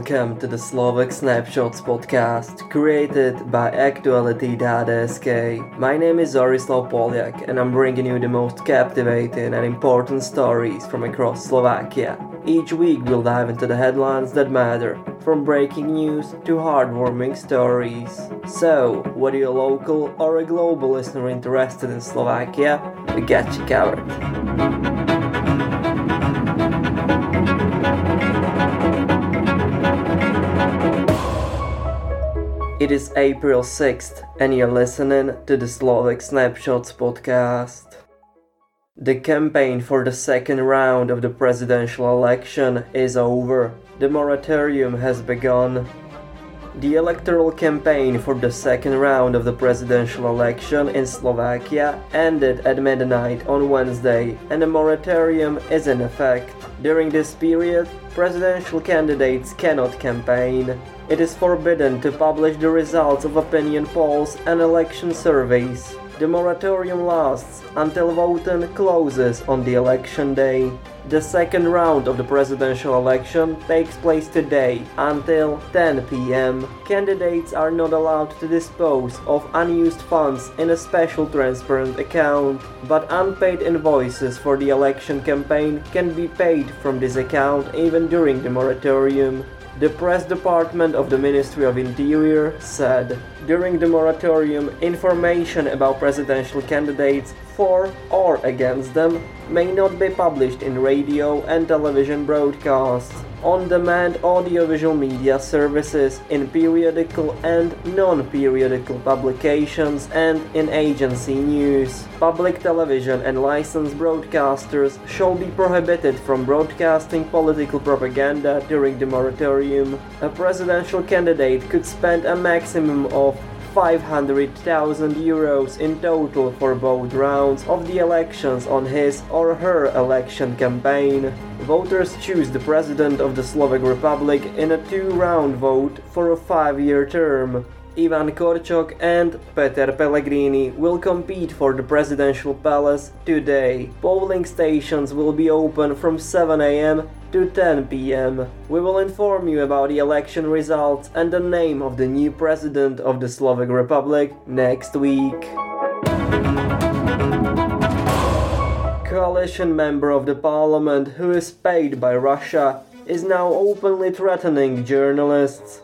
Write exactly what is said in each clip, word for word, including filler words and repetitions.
Welcome to the Slovak Snapshots podcast, created by Aktuality.sk. My name is Zorislav Poliak, and I'm bringing you the most captivating and important stories from across Slovakia. Each week we'll dive into the headlines that matter, from breaking news to heartwarming stories. So, whether you're a local or a global listener interested in Slovakia, we got you covered. It is April sixth, and you're listening to the Slovak Snapshots podcast. The campaign for the second round of the presidential election is over. The moratorium has begun. The electoral campaign for the second round of the presidential election in Slovakia ended at midnight on Wednesday, and the moratorium is in effect. During this period, presidential candidates cannot campaign. It is forbidden to publish the results of opinion polls and election surveys. The moratorium lasts until voting closes on the election day. The second round of the presidential election takes place today until ten p.m. Candidates are not allowed to dispose of unused funds in a special transparent account, but unpaid invoices for the election campaign can be paid from this account even during the moratorium. The press department of the Ministry of Interior said, during the moratorium, information about presidential candidates for or against them may not be published in radio and television broadcasts, on-demand audiovisual media services, in periodical and non-periodical publications, and in agency news. Public television and licensed broadcasters shall be prohibited from broadcasting political propaganda during the moratorium. A presidential candidate could spend a maximum of five hundred thousand euros in total for both rounds of the elections on his or her election campaign. Voters choose the President of the Slovak Republic in a two-round vote for a five-year term. Ivan Korčok and Peter Pellegrini will compete for the presidential palace today. Polling stations will be open from seven a.m. to ten p.m. We will inform you about the election results and the name of the new president of the Slovak Republic next week. Coalition member of the parliament who is paid by Russia is now openly threatening journalists.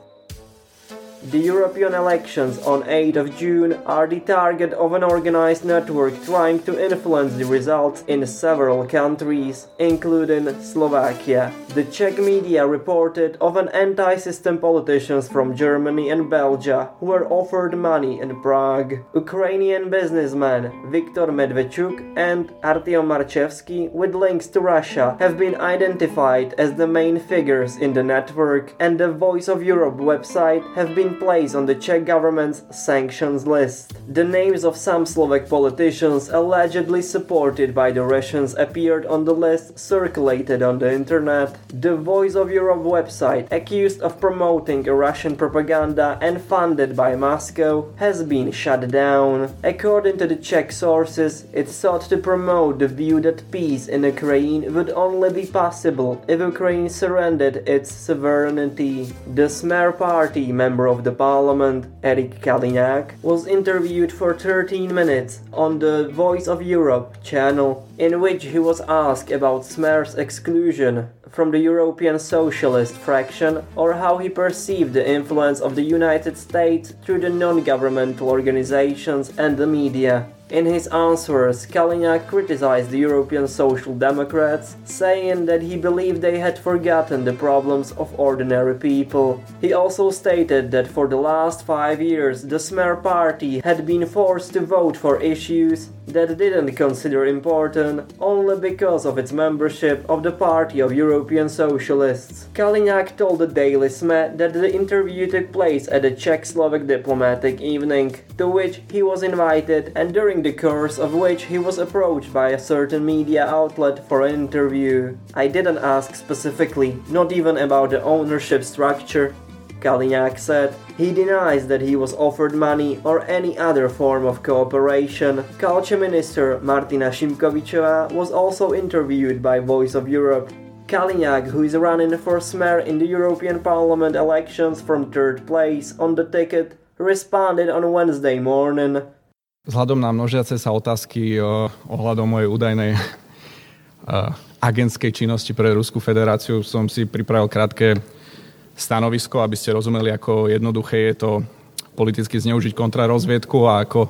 The European elections on eighth of June are the target of an organized network trying to influence the results in several countries, including Slovakia. The Czech media reported of an anti-system politicians from Germany and Belgium who were offered money in Prague. Ukrainian businessmen Viktor Medvedchuk and Artyom Marchevsky with links to Russia have been identified as the main figures in the network, and the Voice of Europe website have been placed on the Czech government's sanctions list. The names of some Slovak politicians allegedly supported by the Russians appeared on the list circulated on the internet. The Voice of Europe website, accused of promoting Russian propaganda and funded by Moscow, has been shut down. According to the Czech sources, it sought to promote the view that peace in Ukraine would only be possible if Ukraine surrendered its sovereignty. The Smer party member of the parliament, Erik Kaliňák, was interviewed for thirteen minutes on the Voice of Europe channel, in which he was asked about Smer's exclusion from the European Socialist fraction, or how he perceived the influence of the United States through the non-governmental organizations and the media. In his answers, Kaliňák criticized the European Social Democrats, saying that he believed they had forgotten the problems of ordinary people. He also stated that for the last five years the Smer party had been forced to vote for issues that it didn't consider important only because of its membership of the Party of European Socialists. Kaliňák told the Daily S M E that the interview took place at a Czech-Slovak diplomatic evening, to which he was invited, and during the course of which he was approached by a certain media outlet for an interview. I didn't ask specifically, not even about the ownership structure, Kaliňák said. He denies that he was offered money or any other form of cooperation. Culture Minister Martina Šimkovičová was also interviewed by Voice of Europe. Kaliňák, who is running for mayor in the European Parliament elections from third place on the ticket, responded on Wednesday morning. Vzhľadom na množiace sa otázky o, ohľadom mojej údajnej uh, agentskej činnosti pre Ruskú federáciu som si pripravil krátke stanovisko, aby ste rozumeli, ako jednoduché je to politicky zneužiť kontrarozviedku a ako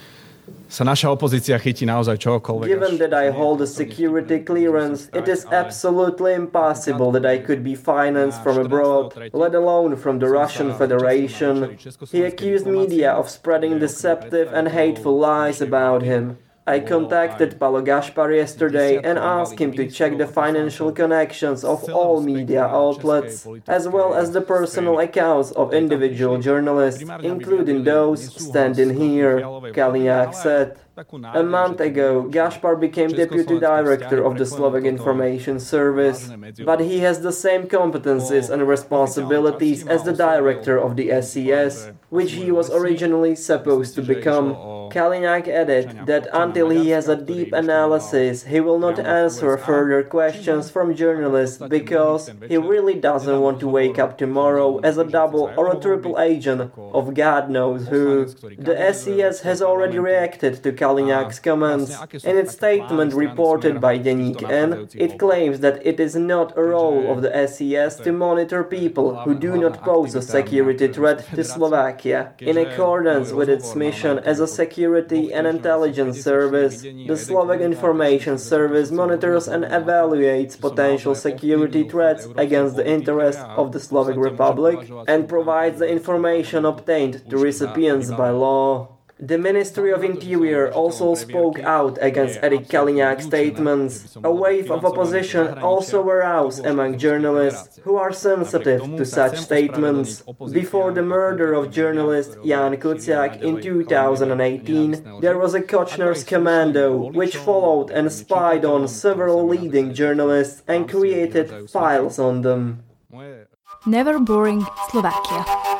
sa naša opozícia chytí naozaj čokoľvek. Given that I hold a security clearance, it is absolutely impossible that I could be financed from abroad, let alone from the Russian Federation. He accused media of spreading deceptive and hateful lies about him. I contacted Paolo Gaspar yesterday and asked him to check the financial connections of all media outlets, as well as the personal accounts of individual journalists, including those standing here, Kaliňák said. A month ago, Gaspar became deputy director of the Slovak Information Service, but he has the same competencies and responsibilities as the director of the S E S, which he was originally supposed to become. Kaliňák added that until he has a deep analysis, he will not answer further questions from journalists because he really doesn't want to wake up tomorrow as a double or a triple agent of God knows who. The S E S has already reacted to Kaliňák's comments. In its statement reported by Deník N, it claims that it is not a role of the S E S to monitor people who do not pose a security threat to Slovakia. In accordance with its mission as a security and intelligence service, the Slovak Information Service monitors and evaluates potential security threats against the interests of the Slovak Republic and provides the information obtained to recipients by law. The Ministry of Interior also spoke out against Eric Kaliňák's statements. A wave of opposition also arose among journalists who are sensitive to such statements. Before the murder of journalist Jan Kuciak in two thousand eighteen, there was a Kočner's commando which followed and spied on several leading journalists and created files on them. Never boring Slovakia.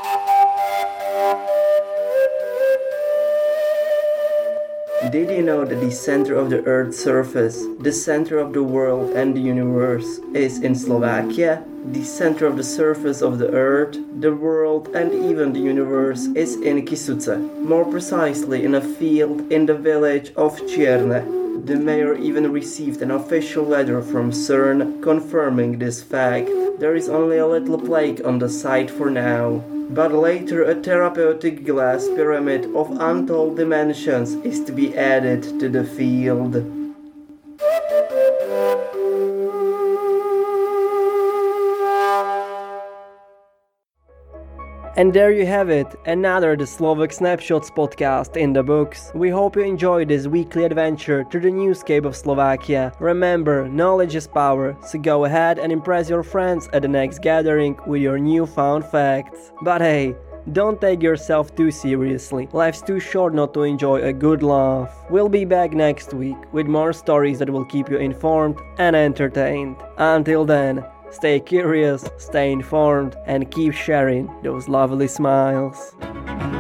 Did you know that the center of the Earth's surface, the center of the world and the universe, is in Slovakia? The center of the surface of the Earth, the world and even the universe is in Kysuce, more precisely in a field in the village of Čierne. The mayor even received an official letter from CERN confirming this fact. There is only a little plague on the site for now. But later a therapeutic glass pyramid of untold dimensions is to be added to the field. And there you have it, another The Slovak Snapshots podcast in the books. We hope you enjoyed this weekly adventure through the newscape of Slovakia. Remember, knowledge is power, so go ahead and impress your friends at the next gathering with your newfound facts. But hey, don't take yourself too seriously. Life's too short not to enjoy a good laugh. We'll be back next week with more stories that will keep you informed and entertained. Until then, stay curious, stay informed, and keep sharing those lovely smiles.